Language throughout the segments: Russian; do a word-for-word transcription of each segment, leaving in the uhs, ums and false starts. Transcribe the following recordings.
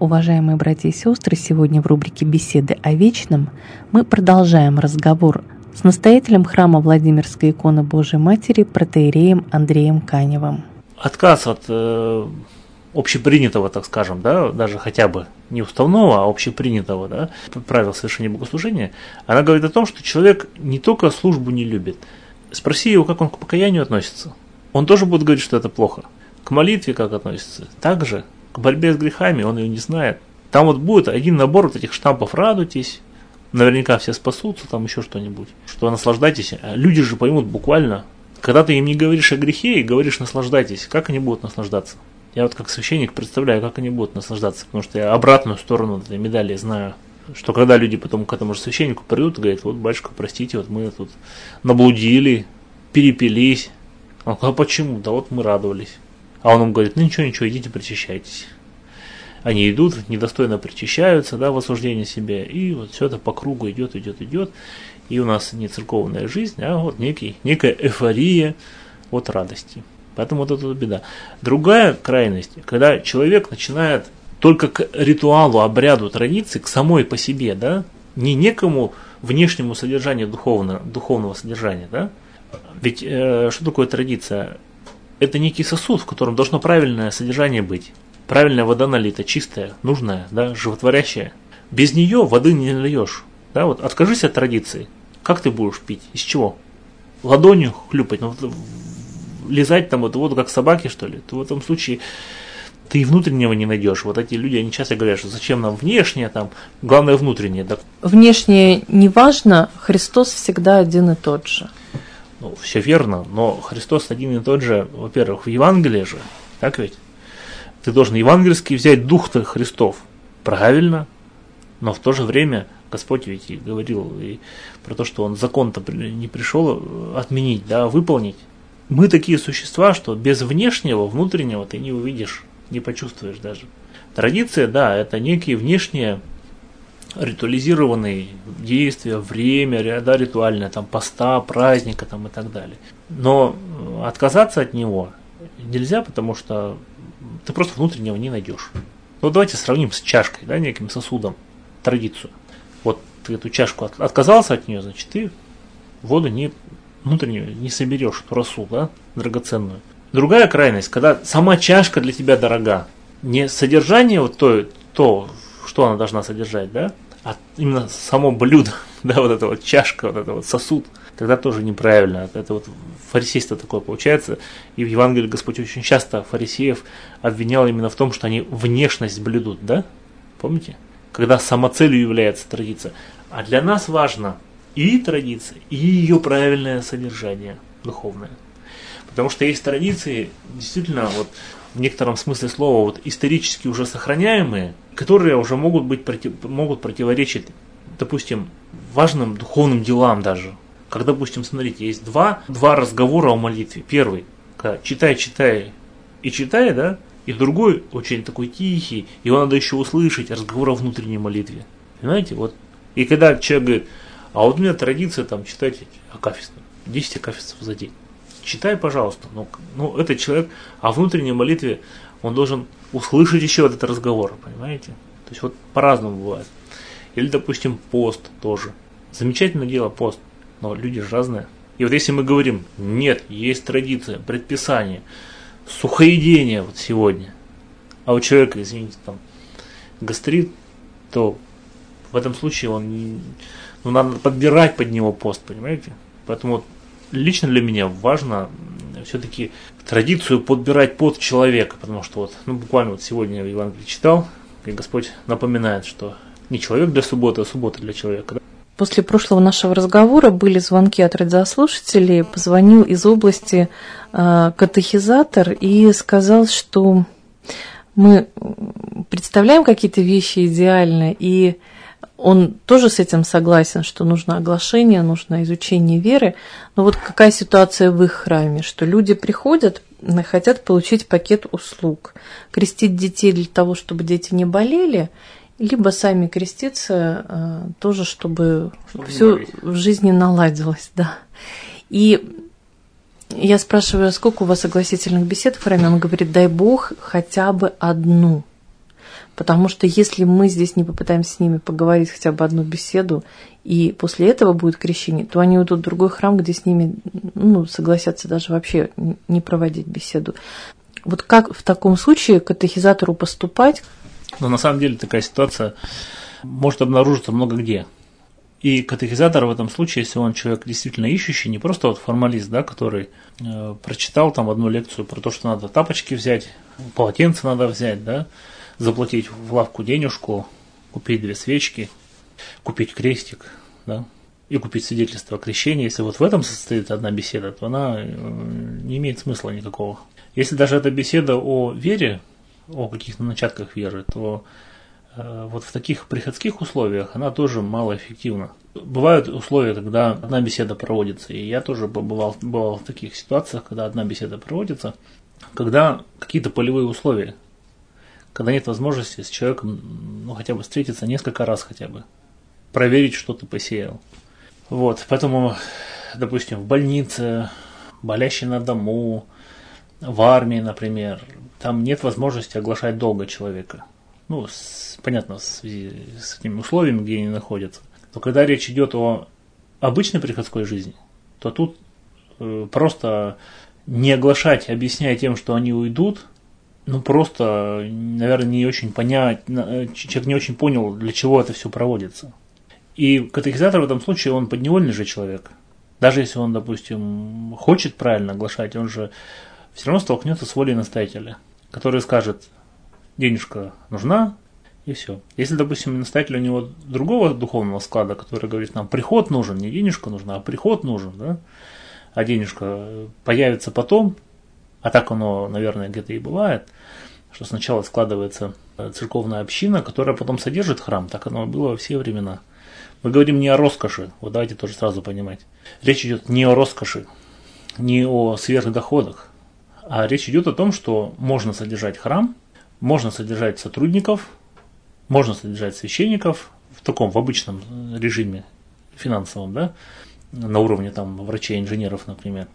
уважаемые братья и сестры! Сегодня в рубрике «Беседы о вечном» мы продолжаем разговор с настоятелем храма Владимирской иконы Божией Матери протоиереем Андреем Каневым. Отказ от э, общепринятого, так скажем, да, даже хотя бы не уставного, а общепринятого, да, правил совершения богослужения, она говорит о том, что человек не только службу не любит. Спроси его, как он к покаянию относится. Он тоже будет говорить, что это плохо. К молитве как относится. Также к борьбе с грехами он ее не знает. Там вот будет один набор вот этих штампов: радуйтесь, наверняка все спасутся, там еще что-нибудь, что наслаждайтесь. Люди же поймут буквально, когда ты им не говоришь о грехе и говоришь наслаждайтесь, как они будут наслаждаться? Я вот как священник представляю, как они будут наслаждаться, потому что я обратную сторону этой медали знаю, что когда люди потом к этому же священнику придут и говорят: вот, батюшка, простите, вот мы тут наблудили, перепились. Он говорит: а почему? Да вот мы радовались. А он им говорит: ну ничего, ничего, идите причащайтесь. Они идут, недостойно причащаются, да, в осуждении себя, и вот все это по кругу идет, идет, идет. И у нас не церковная жизнь, а вот некий, некая эйфория от радости. Поэтому вот это беда. Другая крайность, когда человек начинает только к ритуалу, обряду, традиции, к самой по себе, да, не некому внешнему содержанию духовного, духовного содержания, да. Ведь э, что такое традиция? Это некий сосуд, в котором должно правильное содержание быть. Правильная вода налита, чистая, нужная, да, животворящая. Без нее воды не нальешь. Да, вот откажись от традиции. Как ты будешь пить? Из чего? Ладонью хлюпать, ну, лизать там вот воду, как собаки, что ли? То в этом случае ты и внутреннего не найдешь. Вот эти люди, они часто говорят, что зачем нам внешнее, там, главное внутреннее. Да. Внешнее не важно, Христос всегда один и тот же. Ну, все верно, но Христос один и тот же, во-первых, в Евангелии же, так ведь? Ты должен евангельский взять дух-то Христов, правильно, но в то же время Господь ведь и говорил и про то, что Он закон-то не пришел отменить, да, выполнить. Мы такие существа, что без внешнего, внутреннего ты не увидишь, не почувствуешь даже. Традиция, да, это некие внешние ритуализированные действия, время, да, ритуальное, там, поста, праздника там, и так далее. Но отказаться от него нельзя, потому что ты просто внутреннего не найдешь. Вот давайте сравним с чашкой, да, неким сосудом, традицию. Вот ты эту чашку от, отказался от нее, значит, ты воду не, внутреннюю не соберешь, эту росу, да, драгоценную. Другая крайность, когда сама чашка для тебя дорога, не содержание вот то, то что она должна содержать, да, а именно само блюдо, да, вот эта вот чашка, вот этот вот сосуд, тогда тоже неправильно. Это вот фарисейство такое получается. И в Евангелии Господь очень часто фарисеев обвинял именно в том, что они внешность блюдут, да? Помните? Когда самоцелью является традиция. А для нас важно и традиция, и ее правильное содержание духовное. Потому что есть традиции, действительно, вот в некотором смысле слова, вот исторически уже сохраняемые, которые уже могут быть могут противоречить, допустим, важным духовным делам даже. Как, допустим, смотрите, есть два, два разговора о молитве. Первый, когда читай, читай и читай, да, и другой очень такой тихий, его надо еще услышать, разговор о внутренней молитве. Понимаете, вот. И когда человек говорит: а вот у меня традиция там читать акафистов, десять акафистов за день. Читай, пожалуйста. Ну, ну, этот человек о внутренней молитве, он должен услышать еще этот разговор, понимаете? То есть вот по-разному бывает. Или, допустим, пост тоже. Замечательное дело пост, но люди же разные. И вот если мы говорим: нет, есть традиция, предписание, сухоедение вот сегодня, а у человека, извините, там гастрит, то в этом случае он, ну, надо подбирать под него пост, понимаете? Поэтому вот лично для меня важно все-таки традицию подбирать под человека, потому что вот, ну, буквально вот сегодня я в Евангелии читал, и Господь напоминает, что не человек для субботы, а суббота для человека. Да? После прошлого нашего разговора были звонки от радиослушателей. Позвонил из области э, катехизатор и сказал, что мы представляем какие-то вещи идеально, и он тоже с этим согласен, что нужно оглашение, нужно изучение веры. Но вот какая ситуация в их храме, что люди приходят, хотят получить пакет услуг, крестить детей для того, чтобы дети не болели, либо сами креститься тоже, чтобы все в жизни наладилось, да. И я спрашиваю: сколько у вас согласительных бесед в храме? Он говорит: дай Бог хотя бы одну. Потому что если мы здесь не попытаемся с ними поговорить хотя бы одну беседу, и после этого будет крещение, то они уйдут в другой храм, где с ними ну, согласятся даже вообще не проводить беседу. Вот как в таком случае катехизатору поступать? Но на самом деле такая ситуация может обнаружиться много где. И катехизатор в этом случае, если он человек действительно ищущий, не просто вот формалист, да, который э, прочитал там одну лекцию про то, что надо тапочки взять, полотенце надо взять, да, заплатить в лавку денежку, купить две свечки, купить крестик, да, и купить свидетельство о крещении. Если вот в этом состоит одна беседа, то она э, не имеет смысла никакого. Если даже эта беседа о вере, о каких-то начатках веры, то вот в таких приходских условиях она тоже малоэффективна. Бывают условия, когда одна беседа проводится, и я тоже бывал, бывал в таких ситуациях, когда одна беседа проводится, когда какие-то полевые условия, когда нет возможности с человеком ну, хотя бы встретиться несколько раз хотя бы, проверить, что ты посеял. Вот, поэтому, допустим, в больнице, болящий на дому, в армии, например, там нет возможности оглашать долго человека. Ну, с, понятно, в связи с этими условиями, где они находятся. Но когда речь идет о обычной приходской жизни, то тут э, просто не оглашать, объясняя тем, что они уйдут, ну просто, наверное, не очень понять, человек не очень понял, для чего это все проводится. И катехизатор в этом случае, он подневольный же человек. Даже если он, допустим, хочет правильно оглашать, он же все равно столкнется с волей настоятеля, который скажет: денежка нужна, и все. Если, допустим, настоятель у него другого духовного склада, который говорит, нам приход нужен, не денежка нужна, а приход нужен, да? А денежка появится потом, а так оно, наверное, где-то и бывает, что сначала складывается церковная община, которая потом содержит храм, так оно было во все времена. Мы говорим не о роскоши, вот давайте тоже сразу понимать. Речь идет не о роскоши, не о сверхдоходах, а речь идет о том, что можно содержать храм, можно содержать сотрудников, можно содержать священников в таком, в обычном режиме финансовом, да, на уровне там врачей, инженеров, например,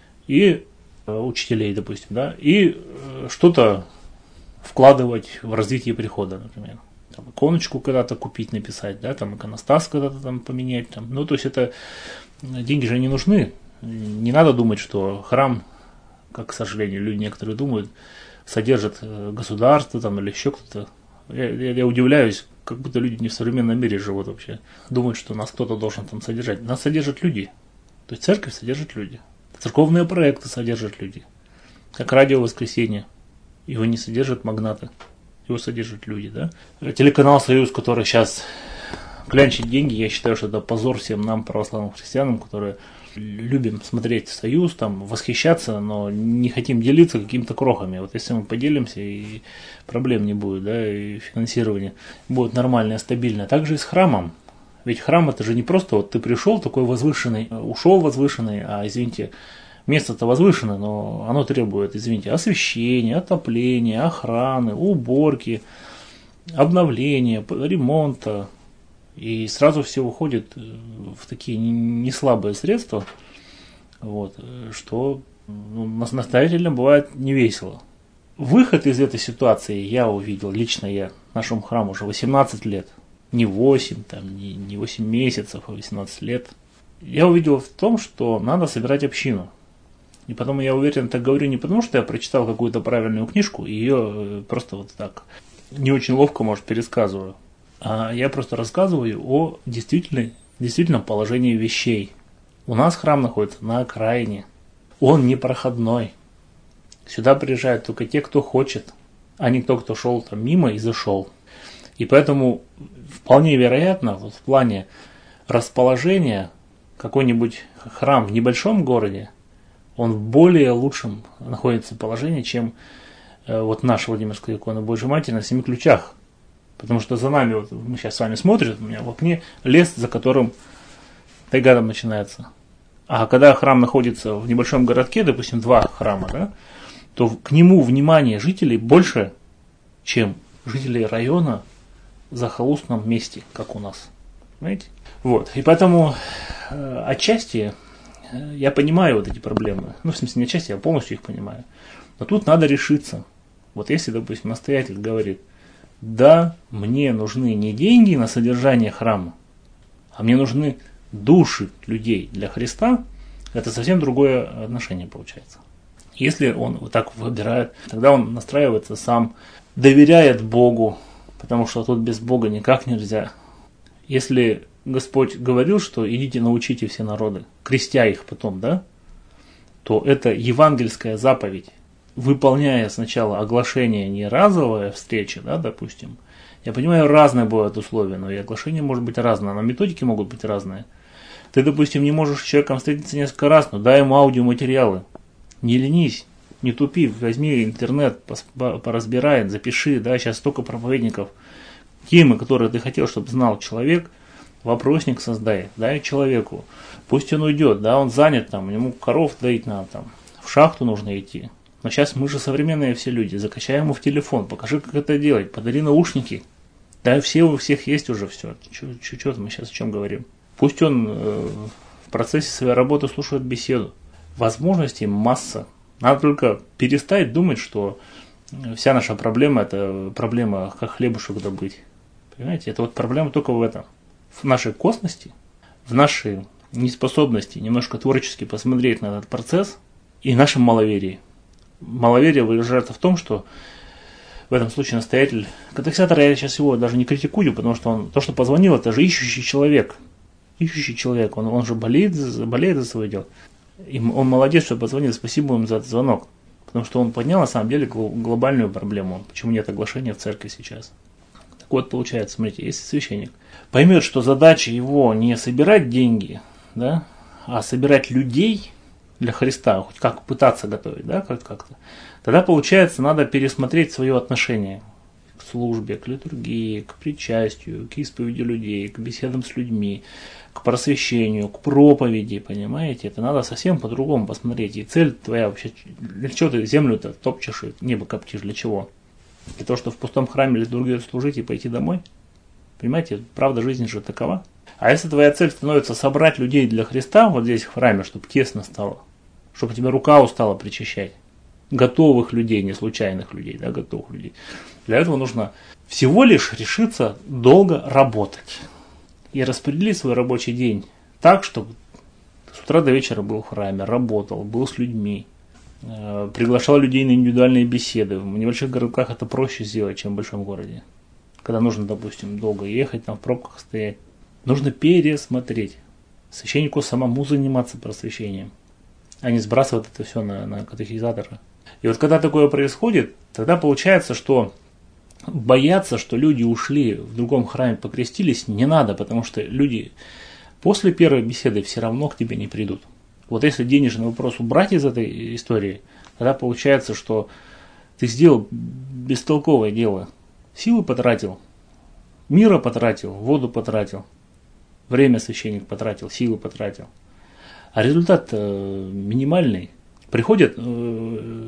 и э, учителей, допустим, да, и э, что-то вкладывать в развитие прихода, например. Там, иконочку когда-то купить, написать, да, там иконостас когда-то там поменять, там, ну, то есть это деньги же не нужны. Не надо думать, что храм, как, к сожалению, люди некоторые думают, содержит государство там или еще кто-то. Я, я, я удивляюсь, как будто люди не в современном мире живут вообще. Думают, что нас кто-то должен там содержать. Нас содержат люди. То есть церковь содержит люди. Церковные проекты содержат люди. Как радио «Воскресенье». Его не содержат магнаты. Его содержат люди, да. Телеканал «Союз», который сейчас клянчит деньги, я считаю, что это позор всем нам, православным христианам, которые любим смотреть «Союз», там, восхищаться, но не хотим делиться какими-то крохами. Вот если мы поделимся, и проблем не будет, да, и финансирование будет нормальное, стабильное. Также и с храмом. Ведь храм — это же не просто вот ты пришел такой возвышенный, ушел возвышенный, а, извините, место-то возвышенное, но оно требует, извините, освещения, отопления, охраны, уборки, обновления, ремонта. И сразу все уходит в такие неслабые средства, вот, что ну, настоятельно бывает невесело. Выход из этой ситуации я увидел, лично я, нашему храму уже восемнадцать лет. Не восемь, там, не, не восемь месяцев, а восемнадцать лет. Я увидел в том, что надо собирать общину. И потом я уверен, так говорю не потому, что я прочитал какую-то правильную книжку, и ее просто вот так не очень ловко, может, пересказываю. А я просто рассказываю о действительно, действительном положении вещей. У нас храм находится на окраине. Он не проходной. Сюда приезжают только те, кто хочет, а не кто, кто шел там мимо и зашел. И поэтому вполне вероятно, вот в плане расположения, какой-нибудь храм в небольшом городе, он в более лучшем находится положении, чем э, вот наша Владимирская икона Божьей Матери на Семи Ключах. Потому что за нами, вот мы сейчас с вами смотрим, у меня в окне лес, за которым тайга там начинается. А когда храм находится в небольшом городке, допустим, два храма, да, то к нему внимание жителей больше, чем жителей района в захолустном месте, как у нас. Понимаете? Вот. И поэтому э, отчасти э, я понимаю вот эти проблемы. Ну, в смысле, не отчасти, я полностью их понимаю. Но тут надо решиться. Вот если, допустим, настоятель говорит: Да, мне нужны не деньги на содержание храма, а мне нужны души людей для Христа. Это совсем другое отношение получается. Если он вот так выбирает, тогда он настраивается сам, доверяет Богу, потому что тут без Бога никак нельзя. Если Господь говорил, что идите научите все народы, крестя их потом, да, то это евангельская заповедь. Выполняя сначала оглашение, не разовая встреча, да, допустим. Я понимаю, разные бывают условия, но и оглашение может быть разное, но методики могут быть разные. Ты, допустим, не можешь с человеком встретиться несколько раз, но дай ему аудиоматериалы. Не ленись, не тупи, возьми интернет, поразбирай, запиши, да, сейчас столько проповедников. Темы, которые ты хотел, чтобы знал человек, вопросник создай, дай человеку. Пусть он уйдет, да, он занят там, ему коров доить надо там, в шахту нужно идти. Но сейчас мы же современные все люди, закачай ему в телефон, покажи, как это делать, подари наушники. Да, все у всех есть уже все. Что мы сейчас о чем говорим? Пусть он э, в процессе своей работы слушает беседу. Возможностей масса. Надо только перестать думать, что вся наша проблема – это проблема, как хлебушек добыть. Понимаете, это вот проблема только в этом. В нашей косности, в нашей неспособности немножко творчески посмотреть на этот процесс и нашем маловерии. Маловерие выражается в том, что в этом случае настоятель катехизатора, я сейчас его даже не критикую, потому что он, то, что позвонил, это же ищущий человек. Ищущий человек, он, он же болеет, болеет за свое дело. И он молодец, что позвонил, спасибо ему за этот звонок. Потому что он поднял на самом деле глобальную проблему, почему нет оглашения в церкви сейчас. Так вот, получается, смотрите, если священник поймет, что задача его не собирать деньги, да, а собирать людей для Христа, хоть как пытаться готовить, да, как-то, тогда, получается, надо пересмотреть свое отношение к службе, к литургии, к причастию, к исповеди людей, к беседам с людьми, к просвещению, к проповеди, понимаете? Это надо совсем по-другому посмотреть. И цель твоя вообще, для чего ты землю-то топчешь и небо коптишь, для чего? Для того, чтобы в пустом храме литургию служить и пойти домой? Понимаете, правда жизни же такова. А если твоя цель становится собрать людей для Христа вот здесь в храме, чтобы тесно стало, чтобы тебе рука устала причащать, готовых людей, не случайных людей, да, готовых людей. Для этого нужно всего лишь решиться долго работать и распределить свой рабочий день так, чтобы с утра до вечера был в храме, работал, был с людьми, э, приглашал людей на индивидуальные беседы. В небольших городках это проще сделать, чем в большом городе. Когда нужно, допустим, долго ехать, там в пробках стоять. Нужно пересмотреть. Священнику самому заниматься просвещением, а не сбрасывать это все на, на катехизатора. И вот когда такое происходит, тогда получается, что бояться, что люди ушли в другом храме, покрестились, не надо, потому что люди после первой беседы все равно к тебе не придут. Вот если денежный вопрос убрать из этой истории, тогда получается, что ты сделал бестолковое дело. Силы потратил, мира потратил, воду потратил, время священник потратил, силы потратил. А результат э, минимальный. Приходят, э,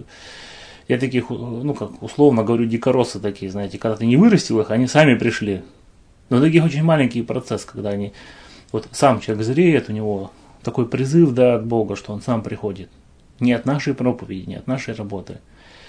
я таких, ну как условно говорю, дикоросы такие, знаете, когда ты не вырастил их, они сами пришли. Но таких очень маленький процесс, когда они, вот сам человек зреет, у него такой призыв, да, от Бога, что он сам приходит. Не от нашей проповеди, не от нашей работы.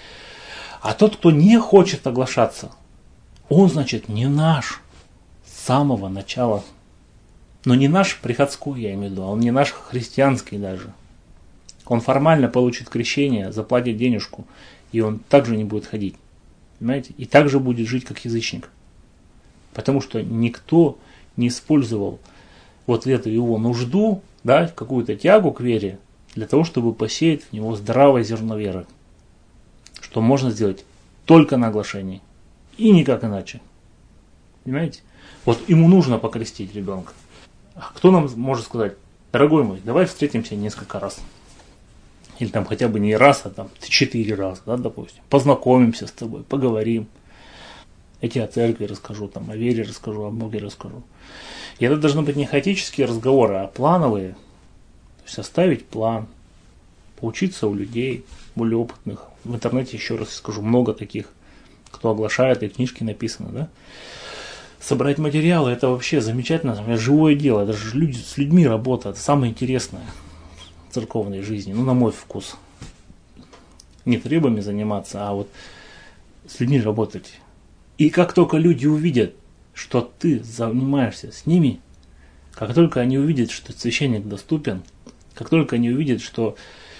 А тот, кто не хочет оглашаться, он, значит, не наш с самого начала. Но не наш приходской, я имею в виду, а он не наш христианский даже. Он формально получит крещение, заплатит денежку, и он также не будет ходить. Понимаете? И также будет жить как язычник. Потому что никто не использовал вот эту его нужду, да, какую-то тягу к вере, для того, чтобы посеять в него здравое зерно веры. Что можно сделать только на оглашении. И никак иначе. Понимаете? Вот ему нужно покрестить ребенка. А кто нам может сказать: дорогой мой, давай встретимся несколько раз. Или там хотя бы не раз, а там четыре раза, да, допустим. Познакомимся с тобой, поговорим. Я тебе о церкви расскажу, там, о вере расскажу, о Боге расскажу. И это должны быть не хаотические разговоры, а плановые. То есть составить план, поучиться у людей, более опытных. В интернете, еще раз скажу, много таких, кто оглашает, и книжки написаны, да. Собрать материалы, это вообще замечательно, это живое дело, это же люди, с людьми работа, это самое интересное в церковной жизни, ну, на мой вкус. Не рыбами заниматься, а вот с людьми работать. И как только люди увидят, что ты занимаешься с ними, как только они увидят, что священник доступен, как только они увидят, что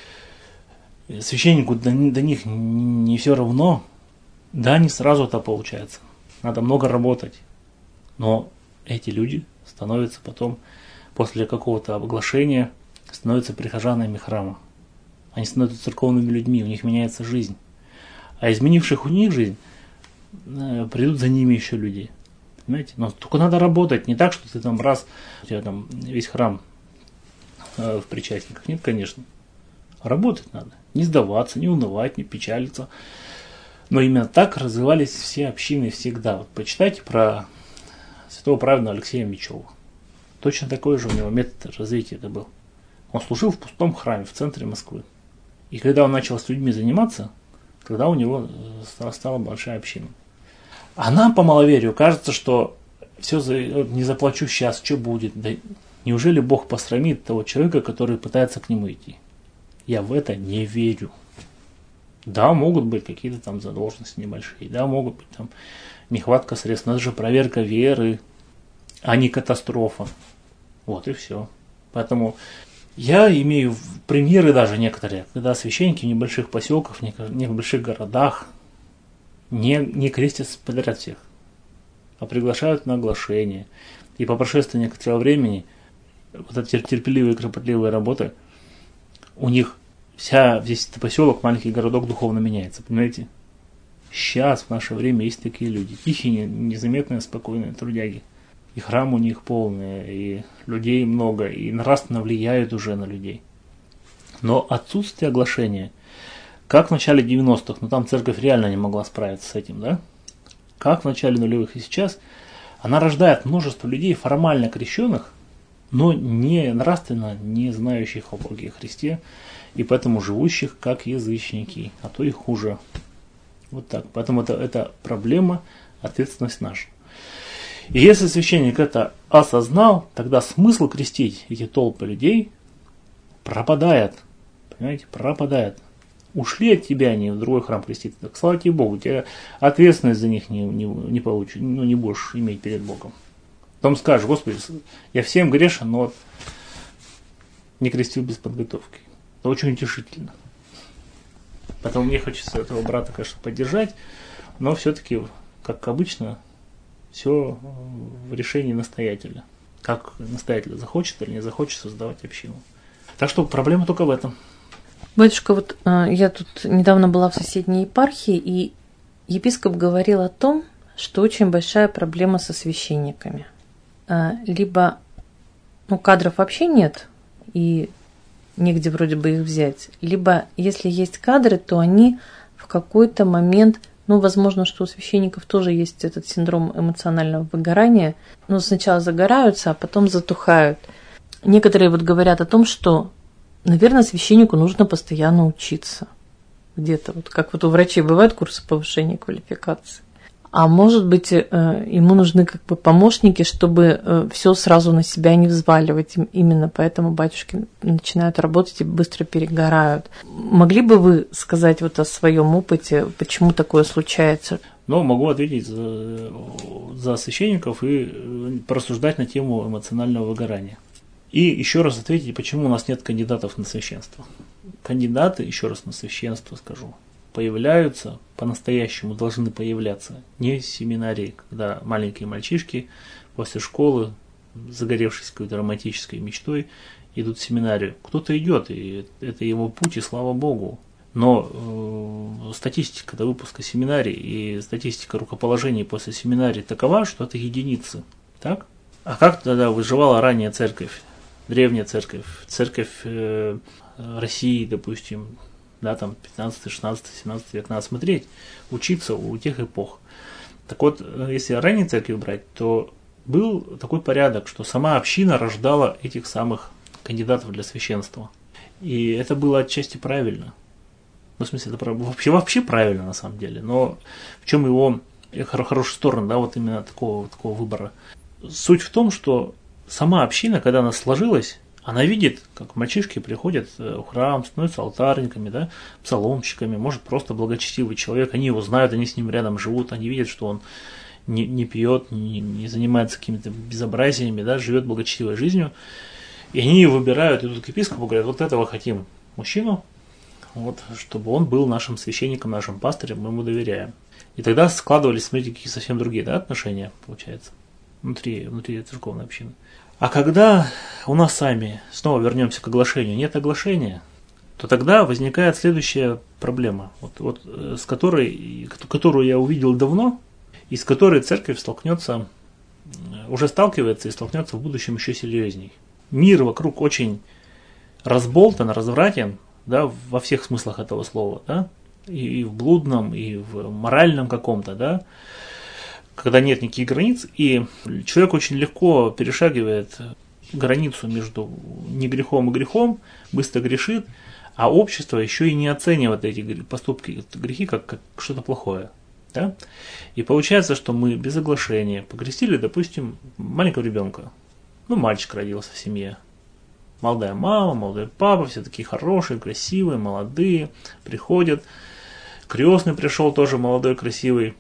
священнику до, до них не все равно, да, не сразу это получается. Надо много работать. Но эти люди становятся потом, после какого-то оглашения, становятся прихожанами храма. Они становятся церковными людьми, у них меняется жизнь. А изменивших у них жизнь, придут за ними еще люди. Понимаете? Но только надо работать. Не так, что ты там раз, у тебя там весь храм в причастниках. Нет, конечно. Работать надо. Не сдаваться, не унывать, не печалиться. Но именно так развивались все общины всегда. Вот почитайте про святого праведного Алексея Мечева. Точно такой же у него метод развития это был. Он служил в пустом храме в центре Москвы. И когда он начал с людьми заниматься, тогда у него стала большая община. А нам по маловерию кажется, что все за, не заплачу сейчас, что будет? Да неужели Бог посрамит того человека, который пытается к нему идти? Я в это не верю. Да, могут быть какие-то там задолженности небольшие, да, могут быть там нехватка средств, но это же проверка веры, а не катастрофа. Вот и все. Поэтому я имею примеры даже некоторые, когда священники в небольших поселках, в небольших городах не, не крестятся подряд всех, а приглашают на оглашение. И по прошествии некоторого времени вот эта терпеливая и кропотливая работа, у них вся, весь этот поселок, маленький городок духовно меняется, понимаете? Сейчас, в наше время, есть такие люди. Тихие, незаметные, спокойные трудяги. И храм у них полный, и людей много, и нравственно влияют уже на людей. Но отсутствие оглашения, как в начале девяностых, но там церковь реально не могла справиться с этим, да? Как в начале нулевых и сейчас, она рождает множество людей, формально крещенных, но не нравственно не знающих о Боге и Христе, и поэтому живущих как язычники, а то и хуже. Вот так. Поэтому это, это проблема, ответственность наша. И если священник это осознал, тогда смысл крестить эти толпы людей пропадает. Понимаете, пропадает. Ушли от тебя они в другой храм крестить. Так слава тебе Богу, у тебя ответственность за них не, не, не получишь, ну не будешь иметь перед Богом. Потом скажешь: Господи, я всем грешен, но не крестил без подготовки. Это очень утешительно. Поэтому мне хочется этого брата, конечно, поддержать, но все-таки, как обычно, все в решении настоятеля. Как настоятель захочет или не захочет создавать общину. Так что проблема только в этом. Батюшка, вот я тут недавно была в соседней епархии, и епископ говорил о том, что очень большая проблема со священниками. Либо ну, кадров вообще нет, и негде вроде бы их взять, либо если есть кадры, то они в какой-то момент, ну, возможно, что у священников тоже есть этот синдром эмоционального выгорания, ну, сначала загораются, а потом затухают. Некоторые вот говорят о том, что, наверное, священнику нужно постоянно учиться. Где-то, вот как вот у врачей бывают курсы повышения квалификации. А может быть, ему нужны как бы помощники, чтобы все сразу на себя не взваливать. Именно поэтому батюшки начинают работать и быстро перегорают. Могли бы вы сказать вот о своем опыте, почему такое случается? Ну, могу ответить за, за священников и порассуждать на тему эмоционального выгорания. И еще раз ответить, почему у нас нет кандидатов на священство. Кандидаты, еще раз на священство скажу, появляются, по-настоящему должны появляться не в семинарии, когда маленькие мальчишки после школы, загоревшись какой-то романтической мечтой, идут в семинарию. Кто-то идет, и это его путь, и слава Богу. Но э, статистика до выпуска семинарий и статистика рукоположений после семинарии такова, что это единицы. Так? А как тогда выживала ранняя церковь, древняя церковь, церковь э, России, допустим, да, там пятнадцатый, шестнадцатый, семнадцатый век, надо смотреть, учиться у тех эпох. Так вот, если раннюю церковь брать, то был такой порядок, что сама община рождала этих самых кандидатов для священства. И это было отчасти правильно. Ну, в смысле, это вообще, вообще правильно на самом деле. Но в чем его хорошая сторона, да, вот именно такого, такого выбора? Суть в том, что сама община, когда она сложилась, Она видит, как мальчишки приходят в храм, становятся алтарниками, да, псаломщиками, может, просто благочестивый человек, они его знают, они с ним рядом живут, они видят, что он не, не пьет, не, не занимается какими-то безобразиями, да, живет благочестивой жизнью, и они выбирают, идут к епископу, говорят, вот этого хотим мужчину, вот, чтобы он был нашим священником, нашим пастырем, мы ему доверяем. И тогда складывались, смотрите, какие совсем другие, да, отношения, получается, внутри, внутри церковной общины. А когда у нас сами, снова вернемся к оглашению, нет оглашения, то тогда возникает следующая проблема, вот, вот, с которой, которую я увидел давно, и с которой церковь столкнется, уже сталкивается и столкнется в будущем еще серьезней. Мир вокруг очень разболтан, развратен, да, во всех смыслах этого слова, да, и в блудном, и в моральном каком-то, да, когда нет никаких границ, и человек очень легко перешагивает границу между не грехом и грехом, быстро грешит, а общество еще и не оценивает эти поступки, грехи как, как что-то плохое. Да? И получается, что мы без оглашения погрестили, допустим, маленького ребенка. Ну, мальчик родился в семье. Молодая мама, молодой папа, все такие хорошие, красивые, молодые, приходят. Крестный пришел тоже молодой, красивый,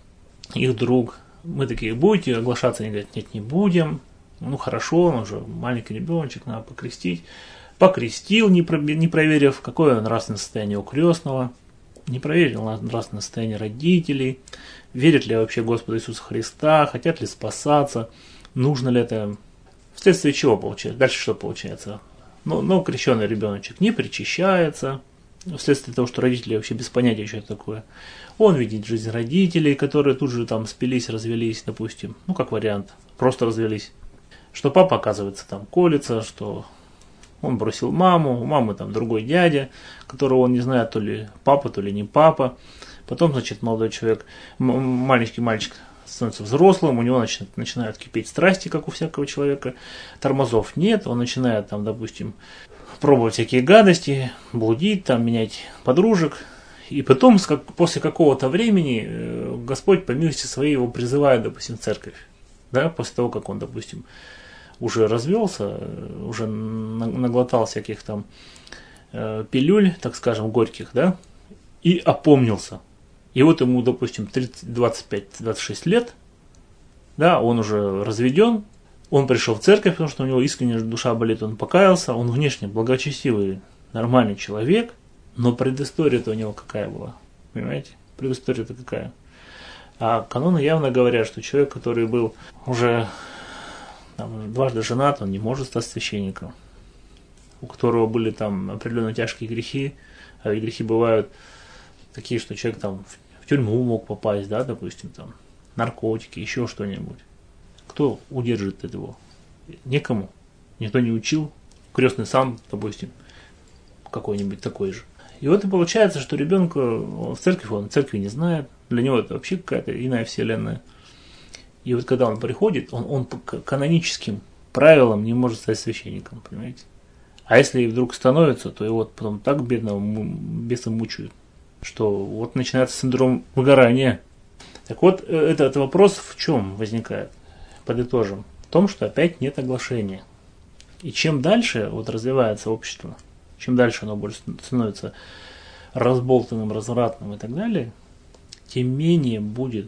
их друг. Мы такие, будете оглашаться? Они говорят, нет, не будем. Ну, хорошо, он уже маленький ребеночек, надо покрестить. Покрестил, не проверив, какое нравственное состояние у крестного. Не проверил нравственное состояние родителей. Верят ли вообще Господу Иисусу Христа, хотят ли спасаться, нужно ли это. Вследствие чего получается? Дальше что получается? Ну, ну крещеный ребеночек не причащается, вследствие того, что родители вообще без понятия, что это такое. Он видит жизнь родителей, которые тут же там спились, развелись, допустим. Ну, как вариант, просто развелись. Что папа, оказывается, там колется, что он бросил маму, у мамы там другой дядя, которого он не знает, то ли папа, то ли не папа. Потом, значит, молодой человек, маленький мальчик становится взрослым, у него начинают, начинают кипеть страсти, как у всякого человека. Тормозов нет, он начинает там, допустим, пробовать всякие гадости, блудить, там, менять подружек. И потом, после какого-то времени, Господь по милости своей его призывает, допустим, в церковь. Да, после того, как он, допустим, уже развелся, уже наглотал всяких там пилюль, так скажем, горьких, да, и опомнился. И вот ему, допустим, тридцать, двадцать пять - двадцать шесть лет, да, он уже разведен, он пришел в церковь, потому что у него искренне душа болит, он покаялся, он внешне благочестивый, нормальный человек, но предыстория-то у него какая была, понимаете? Предыстория-то какая? А каноны явно говорят, что человек, который был уже там, дважды женат, он не может стать священником, у которого были там определенно тяжкие грехи, а ведь грехи бывают такие, что человек там в тюрьму мог попасть, да, допустим, там, наркотики, еще что-нибудь. Кто удержит этого? Никому. Никто не учил. Крестный сам, допустим, какой-нибудь такой же. И вот и получается, что ребенка в церковь, он в церкви не знает, для него это вообще какая-то иная вселенная. И вот когда он приходит, он, он по каноническим правилам не может стать священником, понимаете? А если и вдруг становится, то его потом так бедного беса мучают, что вот начинается синдром выгорания. Так вот, этот вопрос в чем возникает? Подытожим. В том, что опять нет оглашения. И чем дальше вот развивается общество, чем дальше оно больше становится разболтанным, развратным и так далее, тем менее будет,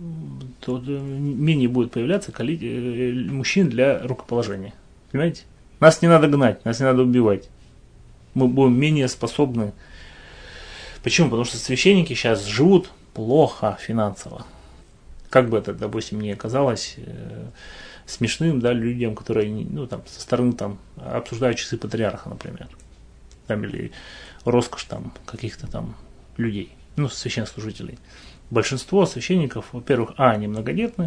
то менее будет появляться мужчин для рукоположения. Понимаете? Нас не надо гнать, нас не надо убивать. Мы будем менее способны. Почему? Потому что священники сейчас живут плохо финансово. Как бы это, допустим, не оказалось э, смешным, да, людям, которые, ну, там, со стороны там обсуждают часы патриарха, например. Там, или роскошь там каких-то там людей, ну, священнослужителей. Большинство священников, во-первых, а, они многодетны,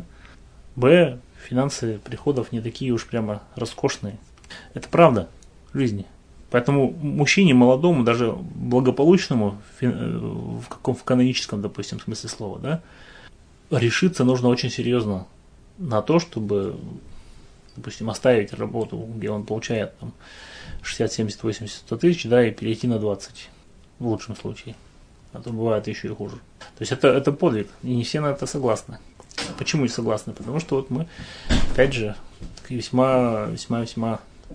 б, финансы приходов не такие уж прямо роскошные. Это правда в жизни. Поэтому мужчине молодому, даже благополучному, в каком в каноническом, допустим, смысле слова, да, решиться нужно очень серьезно на то, чтобы, допустим, оставить работу, где он получает там, шестьдесят, семьдесят, восемьдесят, сто тысяч, да, и перейти на двадцать, в лучшем случае. А то бывает еще и хуже. То есть это, это подвиг, и не все на это согласны. Почему не согласны? Потому что вот мы, опять же, весьма, весьма, весьма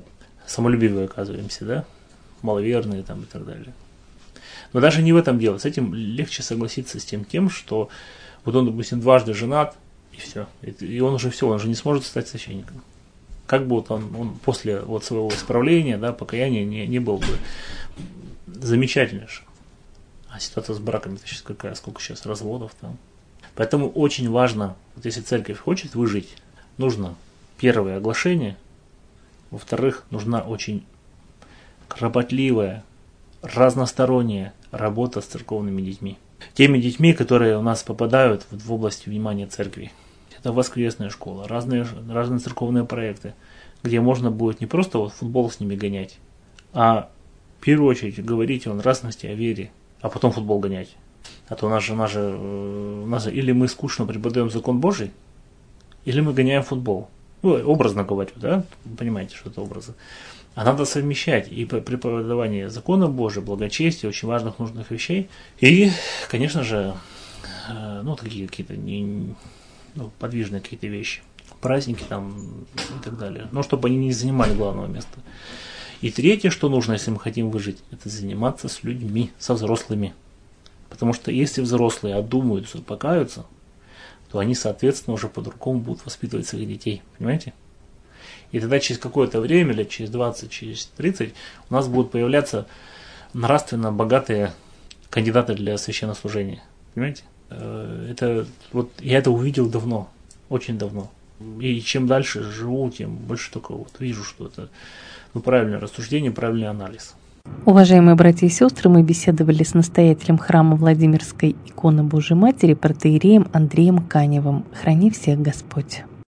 самолюбивые оказываемся, да, маловерные там и так далее. Но даже не в этом дело. С этим легче согласиться с тем, тем, что вот он, допустим, дважды женат, и все. И он уже все, он же не сможет стать священником. Как бы вот он, он после вот своего исправления, да, покаяния не, не был бы замечательнейшим. А ситуация с браками сейчас какая, сколько сейчас разводов там. Поэтому очень важно, вот если церковь хочет выжить, нужно первое оглашение, во-вторых, нужна очень кропотливая, разносторонняя работа с церковными детьми. Теми детьми, которые у нас попадают в, в область внимания церкви. Это воскресная школа, разные, разные церковные проекты, где можно будет не просто вот футбол с ними гонять, а в первую очередь говорить о нравственности, о вере, а потом футбол гонять. А то у нас же, у нас же, у нас же или мы скучно преподаем закон Божий, или мы гоняем футбол. Ну, образно говорю, да? Вы понимаете, что это образы. А надо совмещать и преподавание закона Божия, благочестия, очень важных, нужных вещей. И, конечно же, ну, такие какие-то не, ну, подвижные какие-то вещи. Праздники там и так далее. Но чтобы они не занимали главного места. И третье, что нужно, если мы хотим выжить, это заниматься с людьми, со взрослыми. Потому что если взрослые одумаются, покаются, то они, соответственно, уже по-другому будут воспитывать своих детей. Понимаете? И тогда через какое-то время, лет через двадцать, через тридцать, у нас будут появляться нравственно богатые кандидаты для священнослужения. Понимаете? Это, вот, я это увидел давно, очень давно. И чем дальше живу, тем больше только вот вижу, что это, ну, правильное рассуждение, правильный анализ. Уважаемые братья и сестры, мы беседовали с настоятелем храма Владимирской иконы Божией Матери протоиереем Андреем Каневым. Храни всех Господь.